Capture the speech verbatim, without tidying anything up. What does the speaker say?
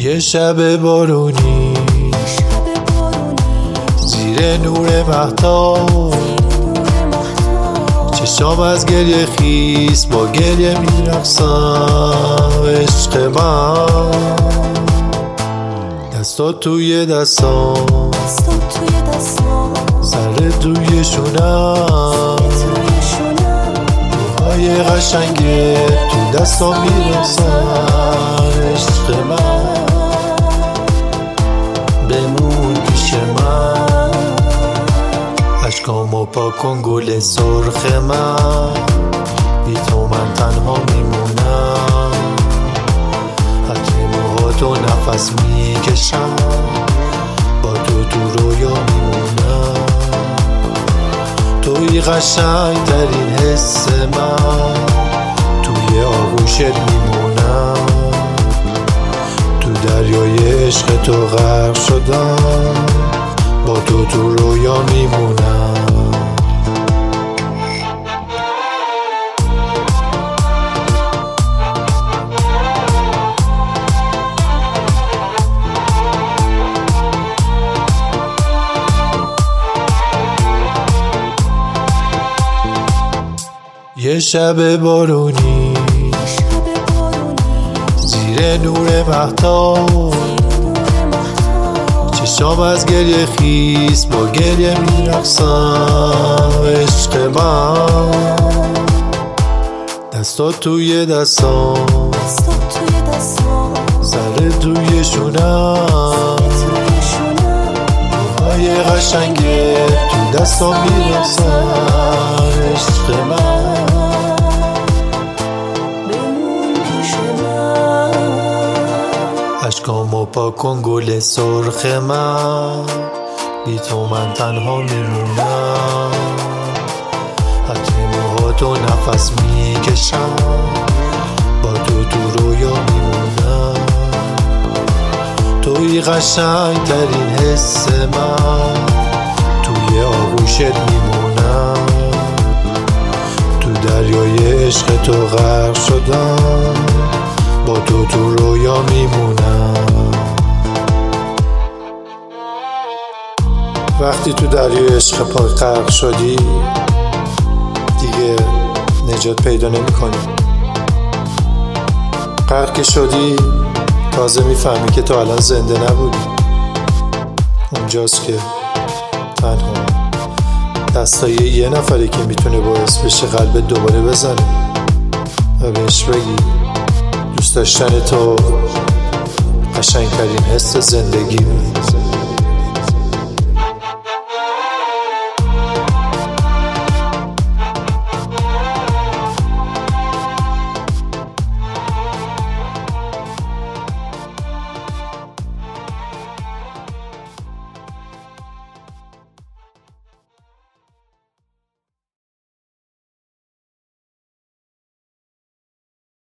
یه شب بارونی زیر نور مهتاب، چشام از گریه خیس با گریه میرقصم. عشق من دستات توی دستام، سر توی شونم، موهای قشنگه تو دستام میرقصن. عشق من بمون پیش من، اشکامو پاک کن گل سرخ من، بی تو من تنها میمونم. حتی موهاتو نفس میکشم، با تو تو رویا میمونم. توی قشنگ ترین حس من، توی آغوشت میمونم. تو دریای عشق تو غرق شدم، با تو تو رویا میمونم. یه شب بارونی زیر نور مهتاب، چشام از گریه خیس با گریه میرقصم. عشق من دستات توی دستام، سر توی شونم، موهای قشنگه تو دستام میرقصن. عشق من اشکامو پاک کن گل سرخ من، بی تو من تنها میمونم. حتی موهاتو نفس میکشم، با تو تو رویا میمونم. توی قشنگ ترین حس من، توی آغوشت میمونم. تو دریای عشق تو غرق شدم، با تو تو رویا میمونم. وقتی تو دریای عشق پاک غرق شدی، دیگه نجات پیدا نمی کنی. غرق که شدی تازه میفهمی که تو الان زنده نبودی. اونجاست که تنها دستای یه نفری که میتونه باعث بشه قلبت دوباره بزنه و بهش بگی دوست داشتن تو قشنگترین حس زندگی.